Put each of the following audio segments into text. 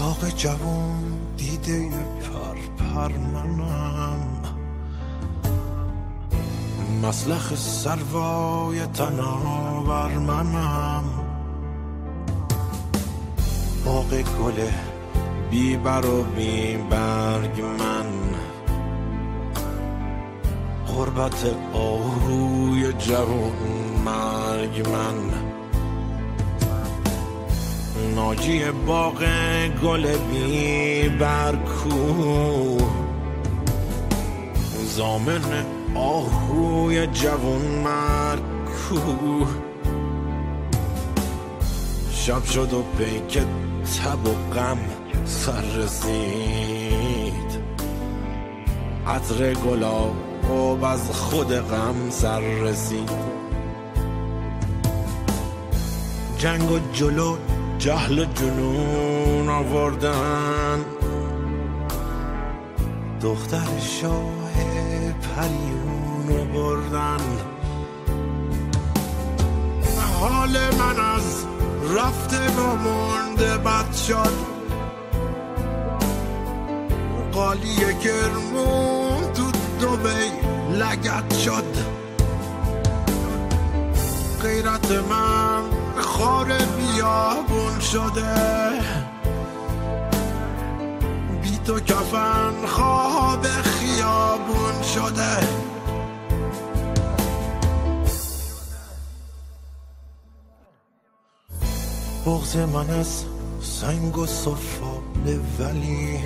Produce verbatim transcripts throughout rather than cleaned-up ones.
باغ جوون دیده پر پر منم، مسلخ سروای تناور منم، باغ گل بی بر و بی برگ من، غربت آهوی جوون مرگ من، ناجی باغ گل بی برکو، زامن آهوی جوون مرگ کو، شب شد و پیک تب و غم سر رسید، عطر گلاب از خود غم سر رسید، جنگ و جلو جهل و جنون آوردن، دختر شاه پریونو بردن، حال من از رفته و مرده بد شد، قالی کرمون تو دبی لگت شد، غیرت من خار بیابون شده، بی تو کفن خواب خیابون شده، بغض من از سنگ و سفاله، ولی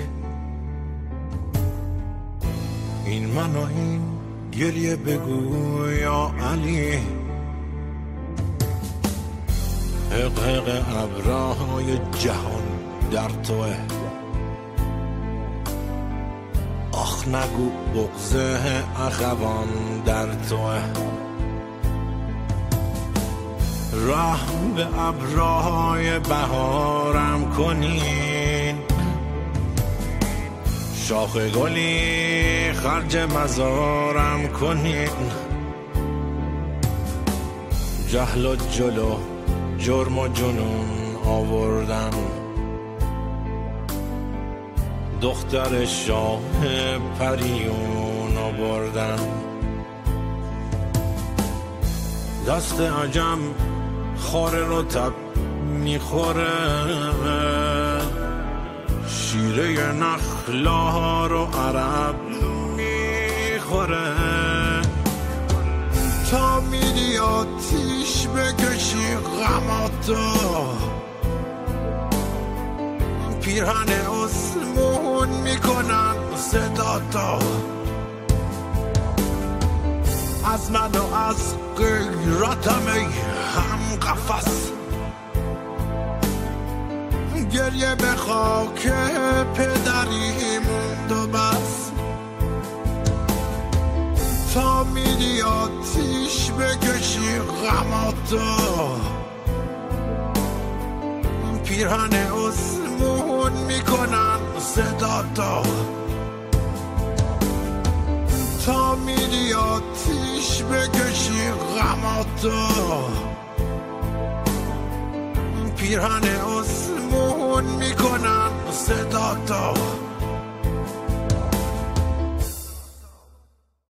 این من و این گریه بگو یا علی، حق حق ابرهای جهان در توه، آخ نگو بغض اخوان در توه، رحم به ابرهای بهارم کنین، شاخ گلی خرج مزارم کنین، جهل و جلو جرم و جنون آوردن، دختر شاه پریون آوردن، دست عجم خار رو تب میخوره، شیره نخلا رو عرب میخوره، تا میری آتیش بکشی غماتو، پیرهن اسمون میکنن صدا تو، از من و از غیرتم ای هم قفص، گریه به خاک پدری موند و بس، تا میری آتیش بکشی غماتو، پیرهن اسمون میکنن صدا تو، تا میری آتیش بکشی غماتو، پیرهن اسمون میکنن صدا تو.